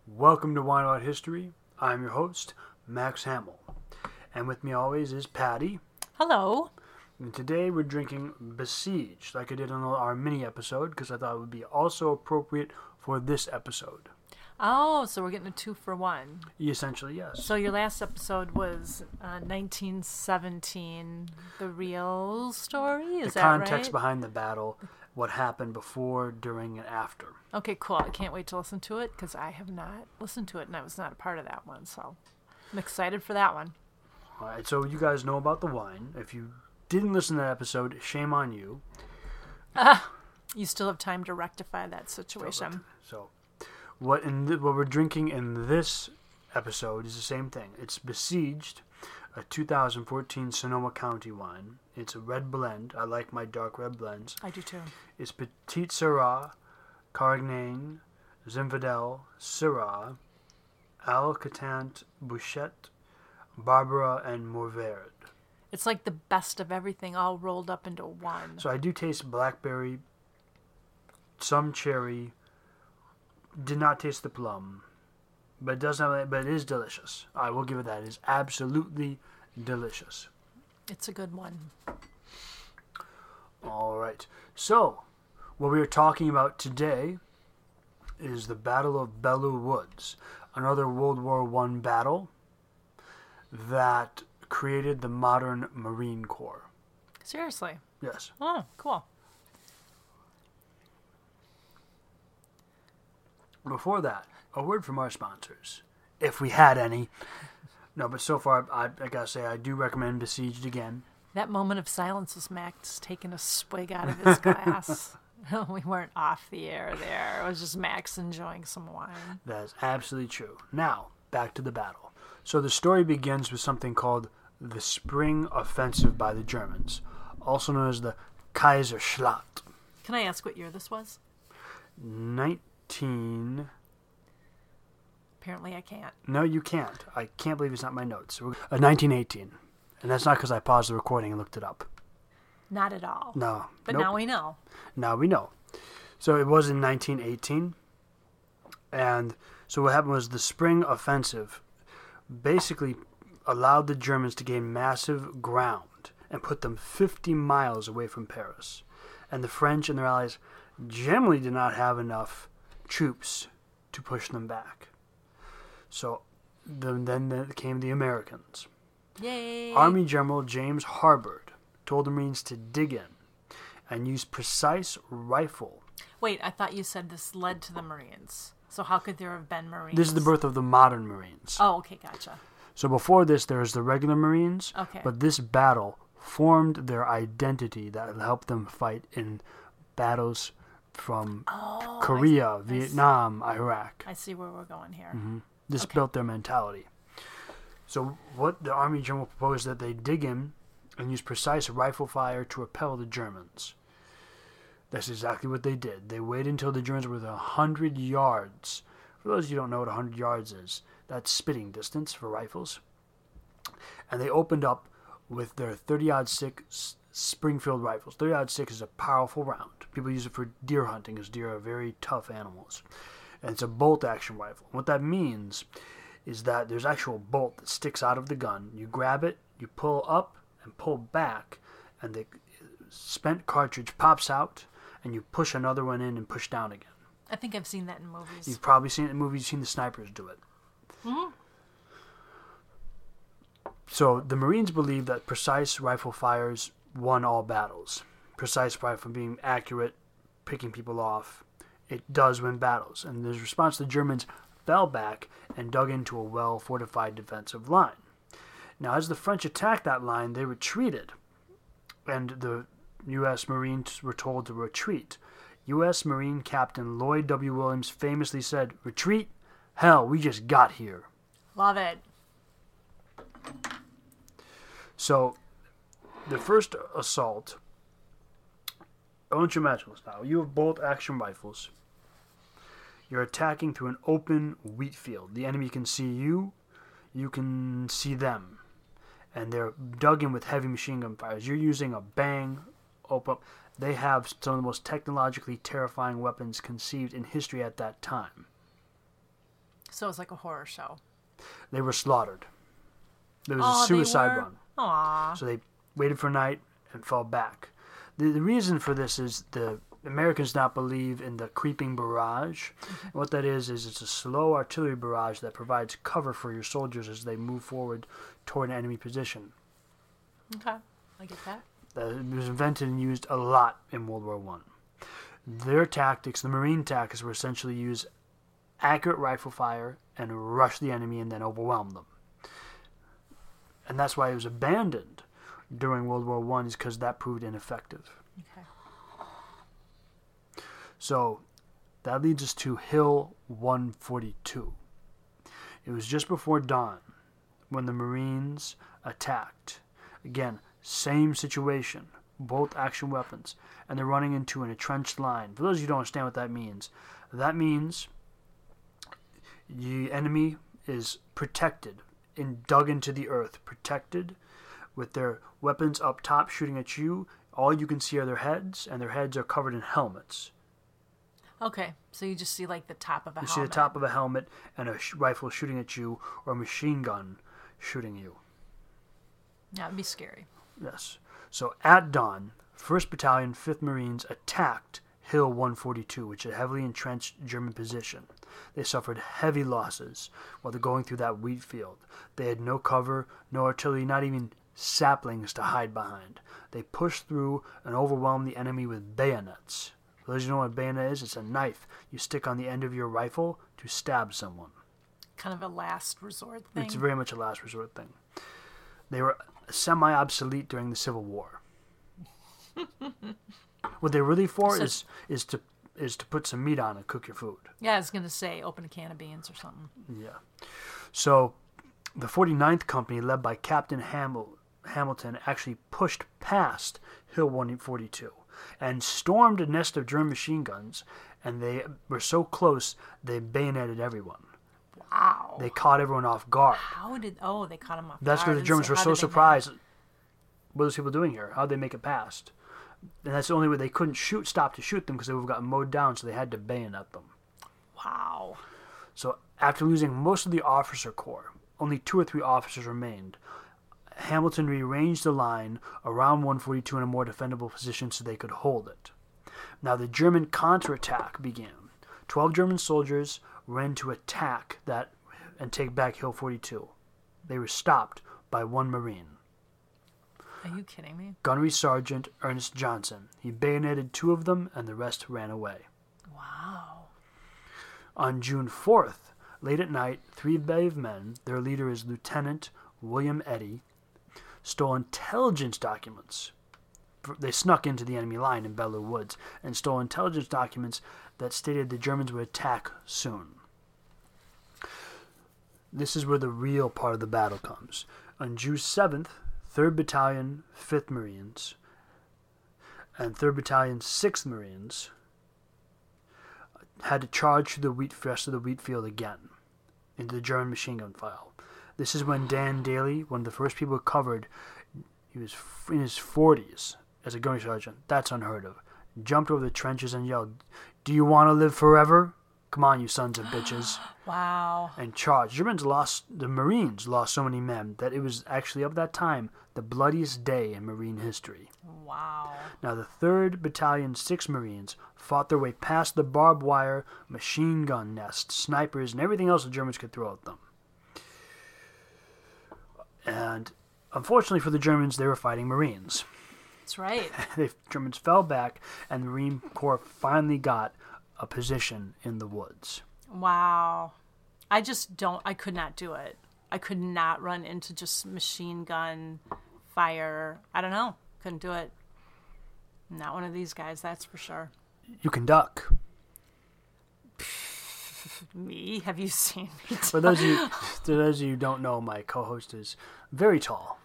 Welcome to Wine About History. I'm your host, Max Hamill. And with me always is Patty. Hello. And today we're drinking Besieged, like I did on our mini episode, because I thought it would be also appropriate for this episode. Oh, so we're getting a 2-for-1. Essentially, yes. So your last episode was 1917, the real story? Is the that right? context behind the battle, what happened before, during, and after. Okay, cool. I can't wait to listen to it because I have not listened to it and I was not a part of that one. So I'm excited for that one. All right, so you guys know about the wine. If you didn't listen to that episode, shame on you. You still have time to rectify that situation. So what we're drinking in this episode is the same thing. It's Besieged, a 2014 Sonoma County wine. It's a red blend. I like my dark red blends. I do too. It's Petit Syrah, Carignan, Zinfandel, Syrah, Alcatant, Bouchette, Barbara, and Mourvèdre. It's like the best of everything all rolled up into one. So I do taste blackberry, some cherry. Did not taste the plum, but it does have. But it is delicious. I will give it that. It is absolutely delicious. It's a good one. All right. So, what we are talking about today is the Battle of Belleau Woods, another World War I battle that created the modern Marine Corps. Seriously? Yes. Oh, cool. Before that, a word from our sponsors, if we had any. No, but so far, I gotta say, I do recommend Besieged again. That moment of silence was Max taking a swig out of his glass. We weren't off the air there. It was just Max enjoying some wine. That is absolutely true. Now, back to the battle. So the story begins with something called the Spring Offensive by the Germans, also known as the Kaiserschlacht. Can I ask what year this was? 19... Apparently I can't. No, you can't. I can't believe it's not my notes. 1918. And that's not because I paused the recording and looked it up. Not at all. No. But nope. now we know. Now we know. So it was in 1918. And so what happened was the Spring Offensive basically allowed the Germans to gain massive ground and put them 50 miles away from Paris. And the French and their allies generally did not have enough troops to push them back. So then came the Americans. Yay! Army General James Harbord told the Marines to dig in and use precise rifle. Wait, I thought you said this led to the Marines. So how could there have been Marines? This is the birth of the modern Marines. Oh, okay, gotcha. So before this, there was the regular Marines. Okay. But this battle formed their identity that helped them fight in battles from Korea, Vietnam, Iraq. I see where we're going here. Mm-hmm. This built their mentality. So what the Army General proposed that they dig in and use precise rifle fire to repel the Germans. That's exactly what they did. They waited until the Germans were within 100 yards. For those of you who don't know what 100 yards is, that's spitting distance for rifles. And they opened up with their 30-06 Springfield rifles. 30-06 is a powerful round. People use it for deer hunting because deer are very tough animals. And it's a bolt-action rifle. What that means is that there's actual bolt that sticks out of the gun. You grab it, you pull up and pull back, and the spent cartridge pops out, and you push another one in and push down again. I think I've seen that in movies. You've probably seen it in movies. You've seen the snipers do it. Mm-hmm. So the Marines believe that precise rifle fires won all battles. Precise rifle being accurate, picking people off. It does win battles. And in response, the Germans fell back and dug into a well-fortified defensive line. Now, as the French attacked that line, they retreated. And the U.S. Marines were told to retreat. U.S. Marine Captain Lloyd W. Williams famously said, "Retreat? Hell, we just got here." Love it. So, the first assault, I want you to imagine this now. You have bolt-action rifles. You're attacking through an open wheat field. The enemy can see you. You can see them. And they're dug in with heavy machine gun fires. You're using a bang, open. They have some of the most technologically terrifying weapons conceived in history at that time. So it's like a horror show. They were slaughtered. There was a suicide run. Aww. So they waited for night and fell back. The reason for this is the Americans not believe in the creeping barrage. And what that is it's a slow artillery barrage that provides cover for your soldiers as they move forward toward an enemy position. Okay, I get that. It was invented and used a lot in World War One. Their tactics, the Marine tactics, were essentially use accurate rifle fire and rush the enemy and then overwhelm them. And that's why it was abandoned during World War One, is because that proved ineffective. Okay. So that leads us to Hill 142. It was just before dawn when the Marines attacked. Again, same situation, both action weapons, and they're running into an entrenched line. For those of you who don't understand what that means the enemy is protected and dug into the earth, protected with their weapons up top shooting at you. All you can see are their heads, and their heads are covered in helmets. Okay, so you just see like the top of a helmet. You see the top of a helmet and a rifle shooting at you, or a machine gun shooting you. Yeah, it'd be scary. Yes. So at dawn, 1st Battalion, 5th Marines attacked Hill 142, which is a heavily entrenched German position. They suffered heavy losses while they're going through that wheat field. They had no cover, no artillery, not even saplings to hide behind. They pushed through and overwhelmed the enemy with bayonets. For those who know what a bayonet is, it's a knife you stick on the end of your rifle to stab someone. Kind of a last resort thing. It's very much a last resort thing. They were semi-obsolete during the Civil War. What they're really for is to put some meat on and cook your food. Yeah, I was going to say, open a can of beans or something. Yeah. So the 49th Company, led by Captain Hamilton, actually pushed past Hill 142 and stormed a nest of German machine guns, and they were so close they bayoneted everyone. Wow. They caught everyone off guard. They caught him off guard. That's because the Germans were so surprised. What are those people doing here? How'd they make it past? And that's the only way. They couldn't stop to shoot them because they would have gotten mowed down, so they had to bayonet them. Wow. So after losing most of the officer corps, only 2 or 3 officers remained. Hamilton rearranged the line around 142 in a more defendable position so they could hold it. Now the German counterattack began. 12 German soldiers ran to attack that and take back Hill 42. They were stopped by 1 Marine. Are you kidding me? Gunnery Sergeant Ernest Johnson. He bayoneted 2 of them and the rest ran away. Wow. On June 4th, late at night, 3 brave men, their leader is Lieutenant William Eddy, stole intelligence documents. They snuck into the enemy line in Belleau Woods and stole intelligence documents that stated the Germans would attack soon. This is where the real part of the battle comes. On June 7th, 3rd Battalion, 5th Marines, and 3rd Battalion, 6th Marines had to charge through the rest of the wheat field again into the German machine gun file. This is when Dan Daly, one of the first people covered, he was in his 40s as a gunnery sergeant. That's unheard of. Jumped over the trenches and yelled, "Do you want to live forever? Come on, you sons of bitches." Wow. And charged. The Marines lost so many men that it was actually, up that time, the bloodiest day in Marine history. Wow. Now, the 3rd Battalion, 6 Marines fought their way past the barbed wire, machine gun nests, snipers, and everything else the Germans could throw at them. And unfortunately for the Germans, they were fighting Marines. That's right. The Germans fell back, and the Marine Corps finally got a position in the woods. Wow. I could not do it. I could not run into just machine gun fire. I don't know. Couldn't do it. Not one of these guys, that's for sure. You can duck. Me? Have you seen me? For those of you who don't know, my co-host is very tall.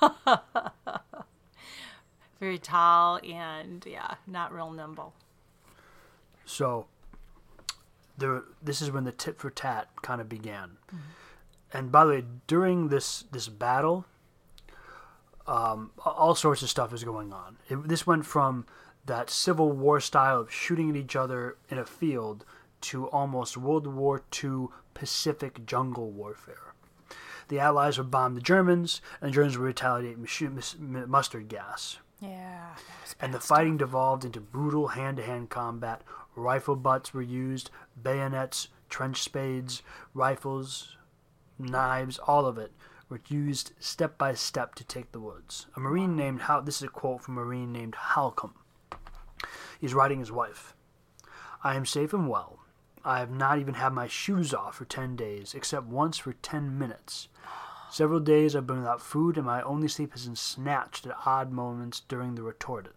Very tall and, not real nimble. So, this is when the tit for tat kind of began. Mm-hmm. And by the way, during this battle, all sorts of stuff is going on. This went from that Civil War style of shooting at each other in a field to almost World War II Pacific jungle warfare. The Allies would bomb the Germans, and the Germans would retaliate with mustard gas. Yeah. And the fighting devolved into brutal hand-to-hand combat. Rifle butts were used, bayonets, trench spades, rifles, knives, all of it were used step by step to take the woods. A Marine named this is a quote from a Marine named Halcombe. He's writing his wife. I am safe and well. I have not even had my shoes off for 10 days, except once for 10 minutes. Several days I've been without food, and my only sleep has been snatched at odd moments during the retorted.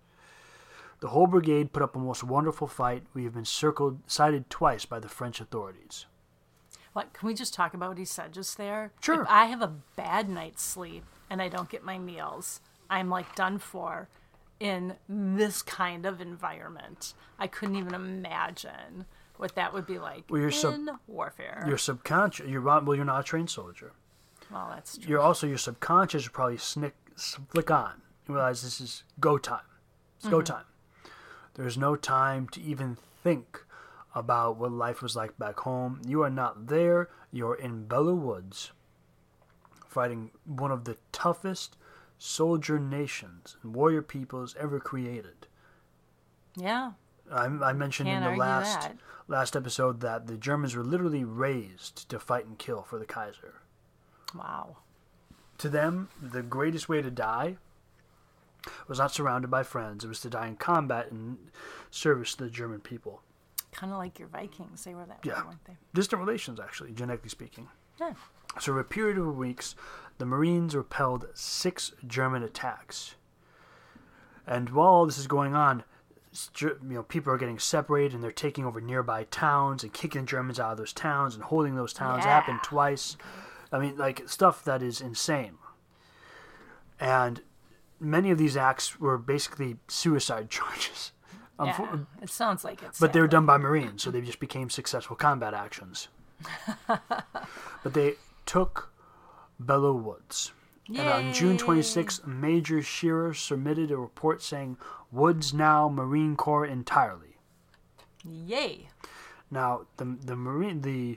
The whole brigade put up a most wonderful fight. We have been cited twice by the French authorities. What, can we just talk about what he said just there? Sure. If I have a bad night's sleep and I don't get my meals, I'm like done for in this kind of environment. I couldn't even imagine what that would be like in warfare. Your subconscious, you're not a trained soldier. Well, that's true. Your subconscious will probably flick on. You realize this is go time. It's go time. There's no time to even think about what life was like back home. You are not there. You're in Belleau Woods, fighting one of the toughest soldier nations and warrior peoples ever created. Yeah. I mentioned in the last episode that the Germans were literally raised to fight and kill for the Kaiser. Wow. To them, the greatest way to die was not surrounded by friends. It was to die in combat in service to the German people. Kind of like your Vikings. They were that way, weren't they? Distant relations, actually, genetically speaking. Yeah. So, for a period of weeks, the Marines repelled 6 German attacks. And while all this is going on, people are getting separated and they're taking over nearby towns and kicking Germans out of those towns and holding those towns. Yeah. Happened twice. I mean, like, stuff that is insane. And many of these acts were basically suicide charges. Yeah, it sounds like it. But they were done by Marines, so they just became successful combat actions. But they took Belleau Woods. Yay. And on June 26, Major Shearer submitted a report saying, Woods now Marine Corps entirely. Yay. Now, the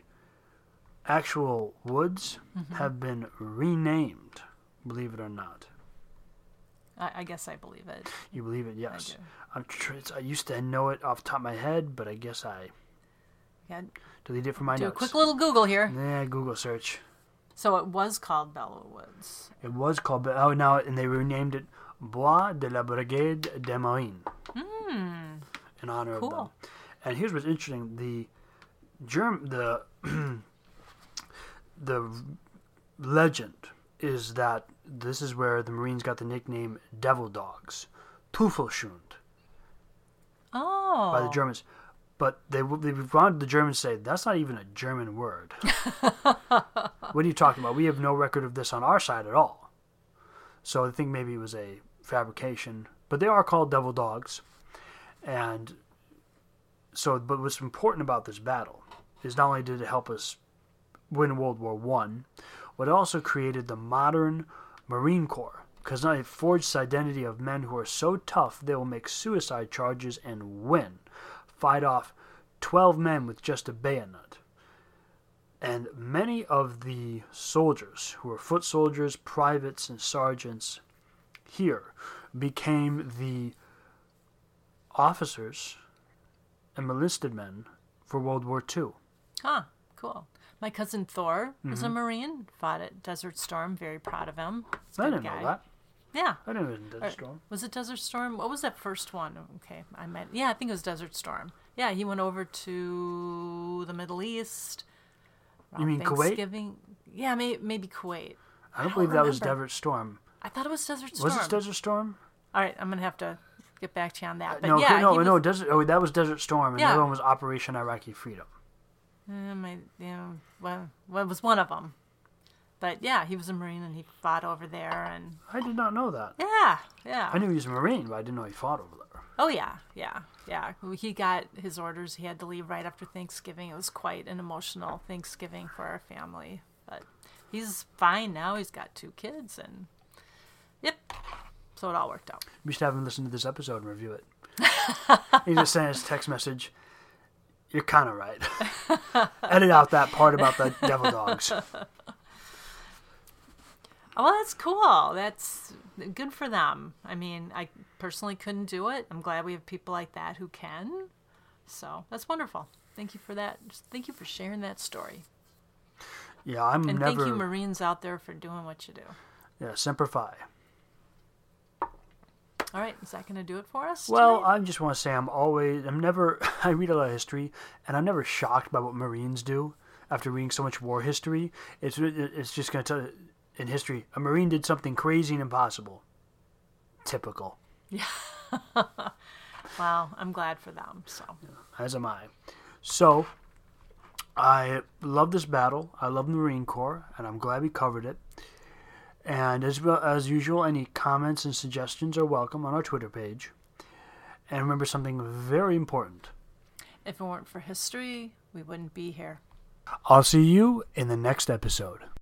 actual woods have been renamed, believe it or not. I guess I believe it. You believe it? Yes. I do. I used to know it off the top of my head, but I guess I deleted it from my notes. Do a quick little Google here. Yeah, Google search. So it was called Belleau Woods. It was called and they renamed it Bois de la Brigade des Marines in honor of them. And here's what's interesting: the legend is that this is where the Marines got the nickname Devil Dogs, Teufelshund, by the Germans. But they wanted the Germans to say, that's not even a German word. What are you talking about? We have no record of this on our side at all. So I think maybe it was a fabrication. But they are called Devil Dogs. And so, but what's important about this battle is not only did it help us win World War I, but it also created the modern Marine Corps. Because now it forged this identity of men who are so tough they will make suicide charges and win. Fight off 12 men with just a bayonet. And many of the soldiers who were foot soldiers, privates, and sergeants here became the officers and enlisted men for World War II. Huh, cool. My cousin Thor was a Marine, fought at Desert Storm, very proud of him. I didn't know that. Yeah. I didn't know it was Desert Storm. Was it Desert Storm? What was that first one? Okay, I think it was Desert Storm. Yeah, he went over to the Middle East. You mean Kuwait? Yeah, maybe Kuwait. I don't believe that was Desert Storm. I thought it was Desert Storm. Was it Desert Storm? All right, I'm going to have to get back to you on that. But no, yeah, that was Desert Storm, and the other one was Operation Iraqi Freedom. Well, it was one of them. But yeah, he was a Marine and he fought over there. And I did not know that. Yeah. I knew he was a Marine, but I didn't know he fought over there. Oh, yeah. He got his orders. He had to leave right after Thanksgiving. It was quite an emotional Thanksgiving for our family. But he's fine now. He's got 2 kids. And, yep. So it all worked out. We should have him listen to this episode and review it. He just sent us a text message. You're kind of right. Edit out that part about the devil dogs. Oh, well, that's cool. That's good for them. I mean, I personally couldn't do it. I'm glad we have people like that who can. So that's wonderful. Thank you for that. Thank you for sharing that story. Yeah, and thank you, Marines out there, for doing what you do. Yeah, Semper Fi. All right, is that going to do it for us? Well, tonight? I just want to say I read a lot of history, and I'm never shocked by what Marines do after reading so much war history. It's just going to tell you, in history, a Marine did something crazy and impossible. Typical. Yeah. Well, I'm glad for them. So. Yeah, as am I. So, I love this battle. I love the Marine Corps, and I'm glad we covered it. And as usual, any comments and suggestions are welcome on our Twitter page. And remember something very important. If it weren't for history, we wouldn't be here. I'll see you in the next episode.